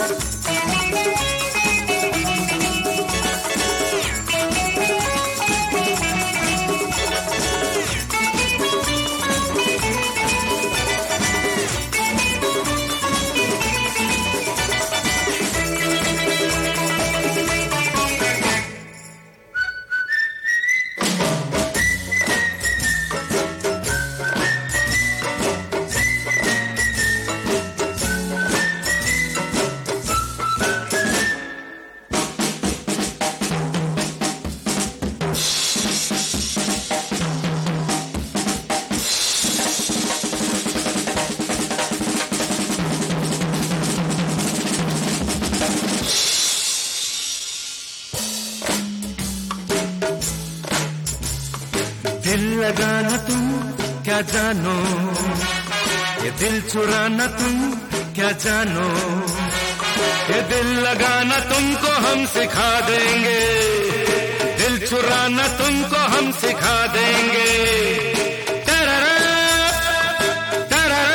दिल लगाना तुम क्या जानो, ये दिल चुराना तुम क्या जानो, ये दिल लगाना तुमको हम सिखा देंगे, दिल चुराना तुमको हम सिखा देंगे। तररा, तररा,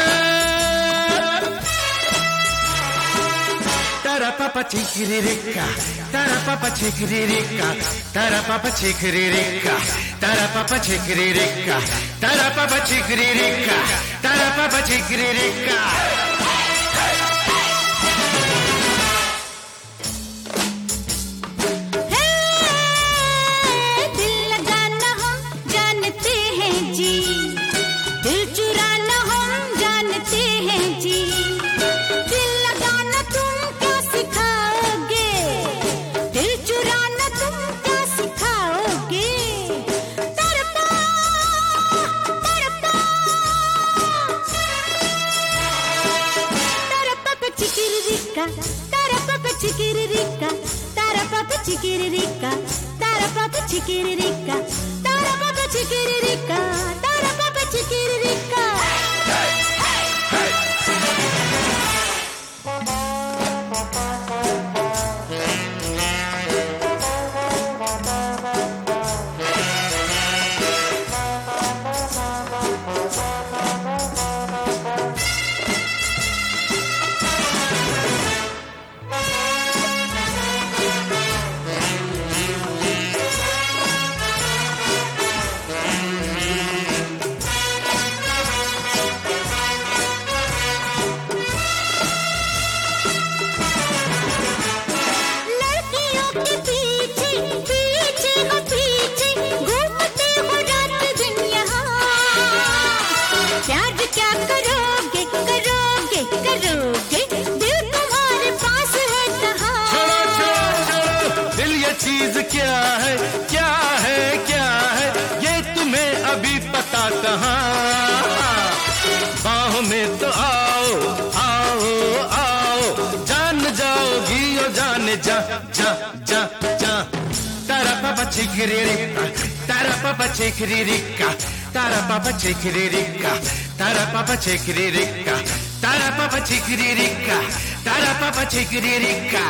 तरा पापा चिकिरिरिका, तरा पापा चिकिरिरिका, तरा पापा चिकिरिरिका, तरा पापा चिकिरिरिका, तरा पापा चिकिरिरिका, तरा पापा चिकिरिरिका। Tara papa chikiririka, tara papa chikiririka, tara papa chikiririka, tara papa chikiririka, tara papa chikiririka. चीज क्या है, क्या है, क्या है, ये तुम्हें अभी पता कहाँ। बाहों में तो आओ, आओ, आओ, जान जाओगी ओ जाने जा, जा, जा, जा। तारा पापा चिकिरिरिका, तारा पापा चिकिरिरिका, तारा पापा चिकिरिरिका, तारा पापा चिकिरिरिका, तारा पापा चिकिरिरिका, तारा पापा चिकिरिरिका।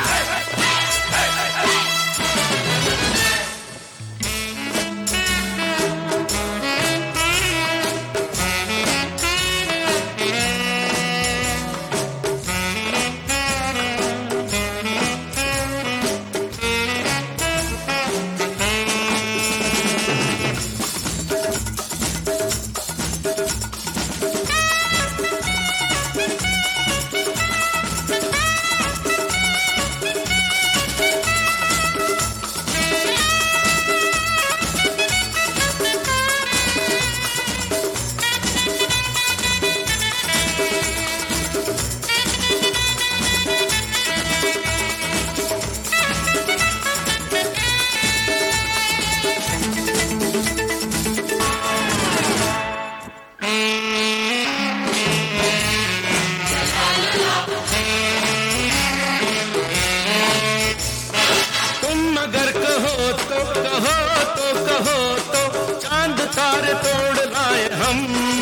चांद तारे तोड़ लाए हम,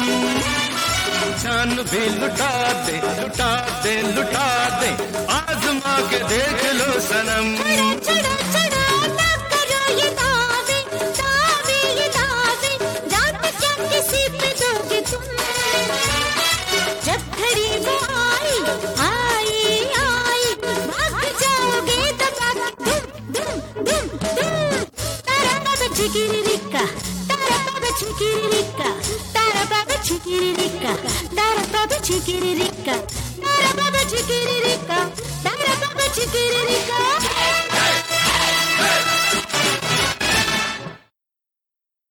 जान भी लुटा दे, लुटा दे, लुटा दे, आजमा के देख लो सनम। चढ़ा चढ़ा ना करो ये दावे, दावे ये दावे, रात क्या किसी पे दोगे तुम। जब घड़ी वो आई, आई, आई, chiquiririca, tarapapa chiquiririca, tarapapa chiquiririca, tarapapa chiquiririca, tarapapa chiquiririca.